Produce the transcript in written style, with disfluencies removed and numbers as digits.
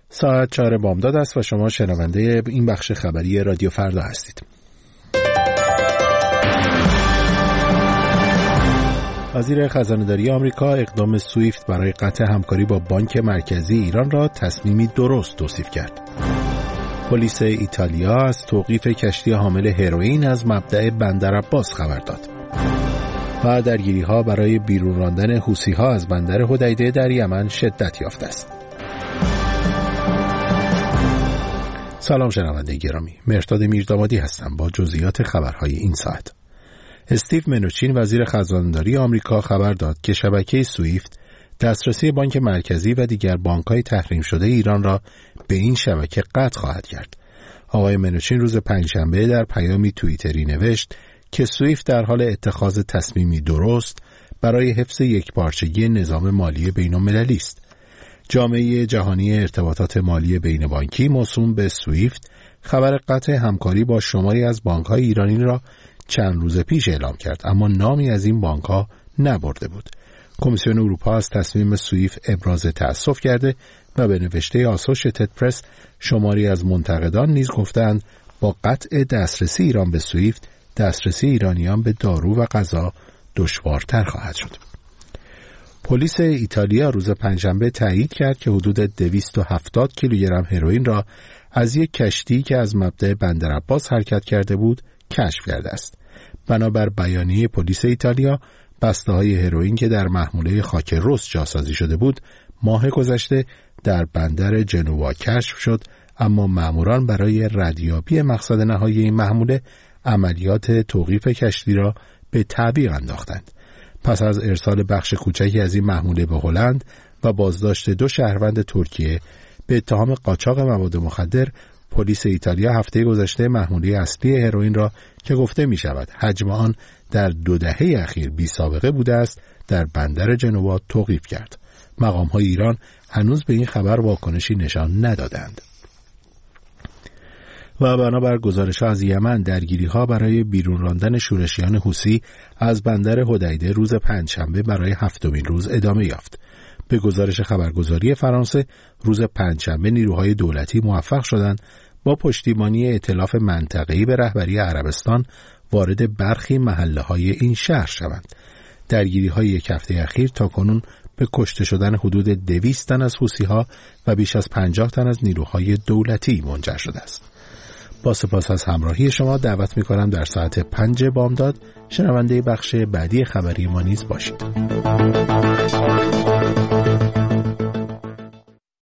ساعت 4 بامداد است و شما شنونده این بخش خبری رادیو فردا هستید. وزیر خزانه‌داری آمریکا اقدام سویفت برای قطع همکاری با بانک مرکزی ایران را تصمیمی درست توصیف کرد. پلیس ایتالیا از توقیف کشتی حامل هروئین از مبدأ بندرعباس خبر داد. و درگیری‌ها برای بیرون راندن حوثی‌ها از بندر حدیده در یمن شدت یافته است. سلام شنونده گرامی، مهرداد میردامادی هستم با جزئیات خبرهای این ساعت. استیو منوچین وزیر خزانه‌داری آمریکا خبر داد که شبکه سویفت دسترسی بانک مرکزی و دیگر بانک‌های تحریم شده ایران را به این شبکه قطع خواهد کرد. آقای منوچین روز پنجشنبه در پیامی توییتری نوشت که سویفت در حال اتخاذ تصمیمی درست برای حفظ یکپارچگی نظام مالی بین‌المللی است. جامعه جهانی ارتباطات مالی بین بانکی موسوم به سویفت خبر قطع همکاری با شماری از بانک‌های ایرانی را چند روز پیش اعلام کرد، اما نامی از این بانک‌ها نبرده بود. کمیسیون اروپا از تصمیم سویفت ابراز تأسف کرده و به نوشته آسوشیتد پرس شماری از منتقدان نیز گفتند با قطع دسترسی ایران به سویفت دسترسی ایرانیان به دارو و غذا دشوارتر خواهد شد. پلیس ایتالیا روز پنجشنبه تایید کرد که حدود 270 کیلوگرم هروئین را از یک کشتی که از مبدأ بندرعباس حرکت کرده بود کشف کرده است. بنابر بیانیه پلیس ایتالیا، بسته‌های هروئین که در محموله خاک رس جاسازی شده بود، ماه گذشته در بندر جنوا کشف شد، اما ماموران برای ردیابی مقصد نهایی این محموله عملیات توقیف کشتی را به تعویق انداختند. پس از ارسال بخش کوچکی از این محموله به هلند و بازداشت 2 شهروند ترکیه به اتهام قاچاق مواد مخدر، پلیس ایتالیا هفته گذشته محموله اصلی هروئین را که گفته می شود حجم آن در 2 دهه اخیر بی سابقه بوده است در بندر جنوا توقیف کرد. مقام‌های ایران هنوز به این خبر واکنشی نشان ندادند. و بنابر گزارش‌ها از یمن درگیری‌ها برای بیرون راندن شورشیان حوثی از بندر حدیده روز پنجشنبه برای 7مین روز ادامه یافت. به گزارش خبرگزاری فرانسه روز پنجشنبه نیروهای دولتی موفق شدند با پشتیبانی ائتلاف منطقه‌ای به رهبری عربستان وارد برخی محله‌های این شهر شوند. درگیری‌های یک هفته اخیر تاکنون به کشته شدن حدود 200 تن از حوثی‌ها و بیش از 50 تن از نیروهای دولتی منجر شده است. با سپاس از همراهی شما دعوت می‌کنم در ساعت 5 بامداد شنونده بخش بعدی خبری ما نیز باشید.